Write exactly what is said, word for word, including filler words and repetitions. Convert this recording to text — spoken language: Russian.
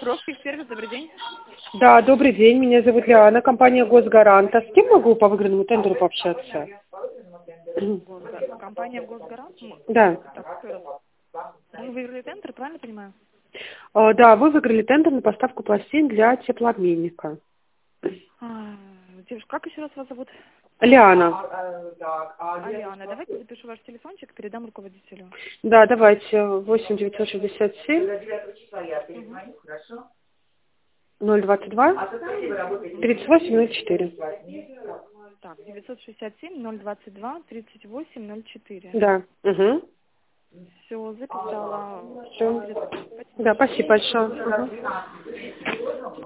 Сервис, добрый день. Да, добрый день, меня зовут Лиана, компания Госгарант. А с кем могу по выигранному тендеру пообщаться? Госга- Компания Госгарант. М, Да. Так, еще раз. Мы выиграли тендер, правильно понимаю? А, Да, вы выиграли тендер на поставку пластин для теплообменника. А, девушка, как еще раз вас зовут? Лиана. Алиана. Давайте запишу ваш телефончик, передам руководителю. Да, давайте, восемь девятьсот шестьдесят семь Угу. ноль двадцать два тридцать восемь ноль четыре. Так, девятьсот шестьдесят семь ноль двадцать два тридцать восемь ноль четыре. Да. Угу. Все, записала. Вам Все. перезвоню. Да, спасибо большое. Мгм.